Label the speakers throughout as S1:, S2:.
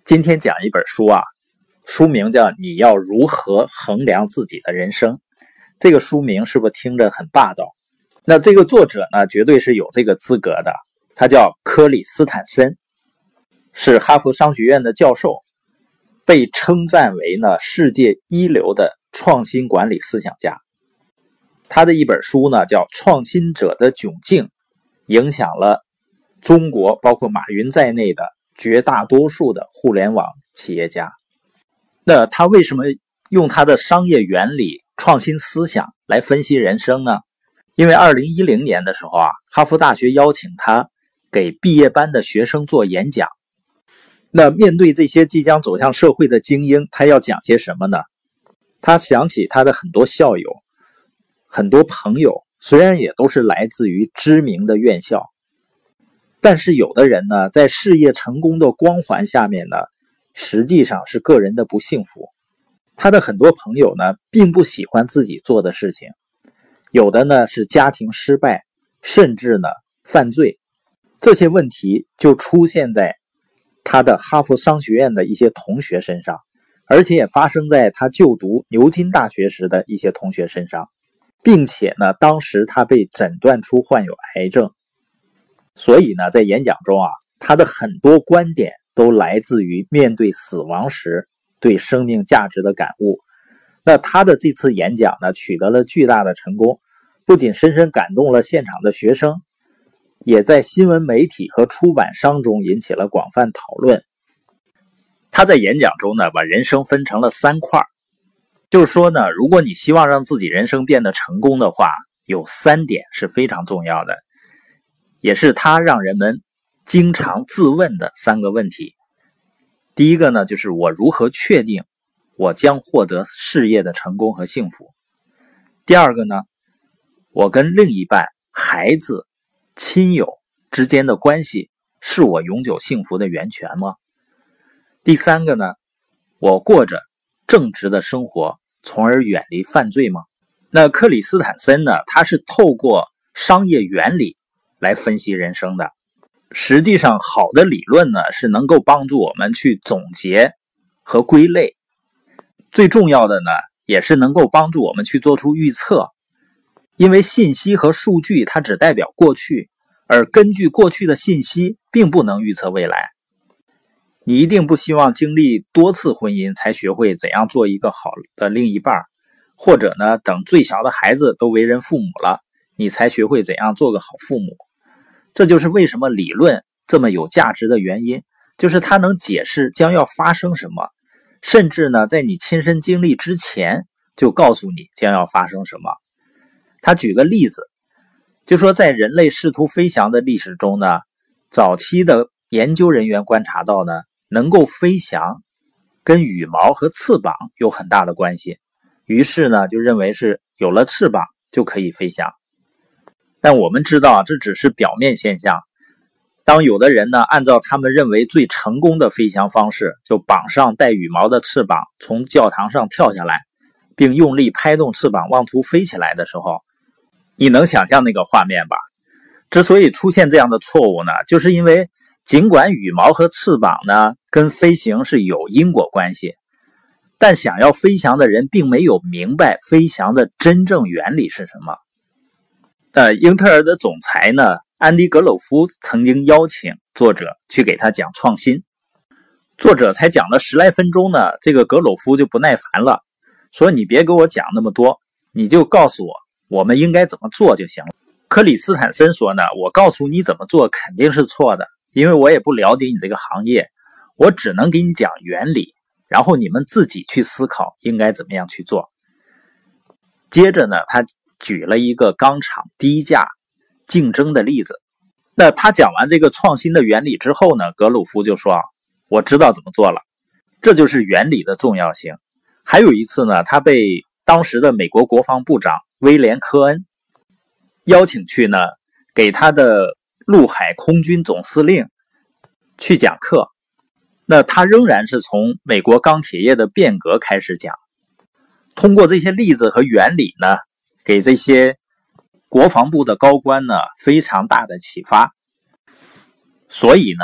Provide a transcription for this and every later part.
S1: 今天讲一本书啊，书名叫《你要如何衡量自己的人生》。这个书名是不是听着很霸道？那这个作者呢，绝对是有这个资格的。他叫柯里斯坦森，是哈佛商学院的教授，被称赞为呢世界一流的创新管理思想家。他的一本书呢叫《创新者的窘境》，影响了中国包括马云在内的绝大多数的互联网企业家。那他为什么用他的商业原理、创新思想来分析人生呢？因为2010年的时候啊，哈佛大学邀请他给毕业班的学生做演讲。那面对这些即将走向社会的精英，他要讲些什么呢？他想起他的很多校友、很多朋友，虽然也都是来自于知名的院校，但是有的人呢，在事业成功的光环下面呢，实际上是个人的不幸福。他的很多朋友呢，并不喜欢自己做的事情，有的呢是家庭失败，甚至呢犯罪。这些问题就出现在他的哈佛商学院的一些同学身上，而且也发生在他就读牛津大学时的一些同学身上，并且呢，当时他被诊断出患有癌症。所以呢，在演讲中啊，他的很多观点都来自于面对死亡时对生命价值的感悟。那他的这次演讲呢，取得了巨大的成功，不仅深深感动了现场的学生，也在新闻媒体和出版商中引起了广泛讨论。他在演讲中呢，把人生分成了3块，就是说呢，如果你希望让自己人生变得成功的话，有3点是非常重要的，也是他让人们经常自问的3个问题。第一个呢，就是我如何确定我将获得事业的成功和幸福？第二个呢，我跟另一半、孩子、亲友之间的关系是我永久幸福的源泉吗？第3个呢，我过着正直的生活，从而远离犯罪吗？那克里斯坦森呢，他是透过商业原理来分析人生的。实际上，好的理论呢，是能够帮助我们去总结和归类，最重要的呢，也是能够帮助我们去做出预测。因为信息和数据它只代表过去，而根据过去的信息并不能预测未来。你一定不希望经历多次婚姻才学会怎样做一个好的另一半，或者呢，等最小的孩子都为人父母了，你才学会怎样做个好父母。这就是为什么理论这么有价值的原因，就是它能解释将要发生什么，甚至呢，在你亲身经历之前就告诉你将要发生什么。他举个例子，就说在人类试图飞翔的历史中呢，早期的研究人员观察到呢，能够飞翔跟羽毛和翅膀有很大的关系，于是呢，就认为是有了翅膀就可以飞翔。但我们知道这只是表面现象。当有的人呢，按照他们认为最成功的飞翔方式，就绑上带羽毛的翅膀，从教堂上跳下来，并用力拍动翅膀妄图飞起来的时候，你能想象那个画面吧？之所以出现这样的错误呢，就是因为尽管羽毛和翅膀呢跟飞行是有因果关系，但想要飞翔的人并没有明白飞翔的真正原理是什么。英特尔的总裁呢，安迪·格鲁夫曾经邀请作者去给他讲创新。作者才讲了10来分钟呢，这个格鲁夫就不耐烦了，说你别给我讲那么多，你就告诉我们应该怎么做就行了。克里斯坦森说呢，我告诉你怎么做肯定是错的，因为我也不了解你这个行业，我只能给你讲原理，然后你们自己去思考应该怎么样去做。接着呢，他举了一个钢厂低价竞争的例子。那他讲完这个创新的原理之后呢，格鲁夫就说，我知道怎么做了。这就是原理的重要性。还有一次呢，他被当时的美国国防部长威廉·科恩邀请去呢，给他的陆海空军总司令去讲课。那他仍然是从美国钢铁业的变革开始讲，通过这些例子和原理呢，给这些国防部的高官呢非常大的启发。所以呢，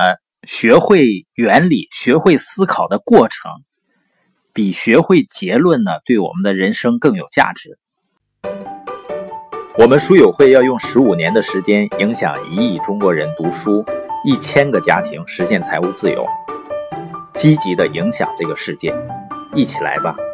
S1: 学会原理、学会思考的过程，比学会结论呢，对我们的人生更有价值。我们书友会要用15年的时间，影响1亿中国人读书，1000个家庭实现财务自由，积极的影响这个世界，一起来吧！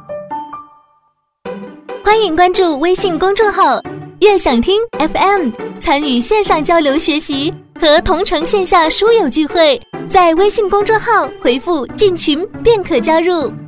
S2: 欢迎关注微信公众号“悦享听 FM”， 参与线上交流学习和同城线下书友聚会，在微信公众号回复“进群”便可加入。